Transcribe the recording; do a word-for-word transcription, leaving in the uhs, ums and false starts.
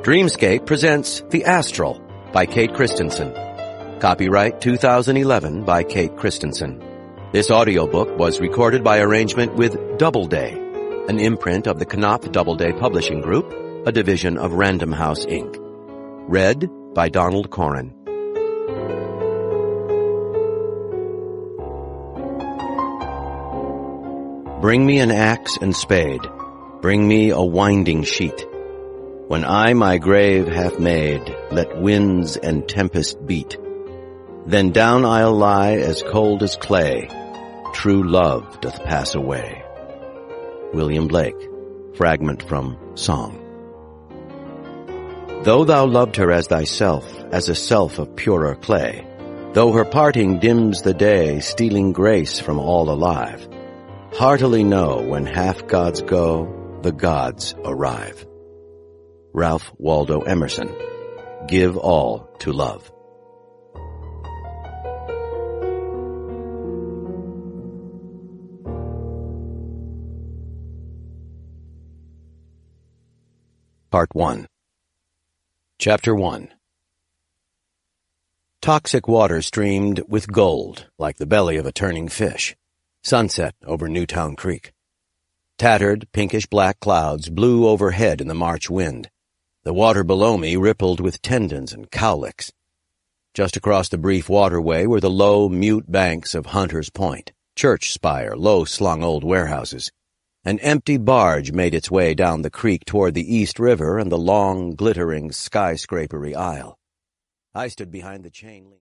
Dreamscape presents The Astral by Kate Christensen. Copyright two thousand eleven by Kate Christensen. This audiobook was recorded by arrangement with Doubleday, an imprint of the Knopf Doubleday Publishing Group, a division of Random House, Incorporated. Read by Donald Corrin. Bring me an axe and spade. Bring me a winding sheet. When I my grave have made, let winds and tempest beat. Then down I'll lie as cold as clay. True love doth pass away. William Blake. Fragment from Song. Though thou loved her as thyself, as a self of purer clay, though her parting dims the day, stealing grace from all alive, heartily know when half gods go, the gods arrive. Ralph Waldo Emerson. Give all to love. Part one. Chapter one. Toxic water streamed with gold, like the belly of a turning fish. Sunset over Newtown Creek. Tattered, pinkish-black clouds blew overhead in the March wind. The water below me rippled with tendons and cowlicks. Just across the brief waterway were the low, mute banks of Hunter's Point, church spire, low-slung old warehouses. An empty barge made its way down the creek toward the East River and the long, glittering, skyscrapery Isle. I stood behind the chain link.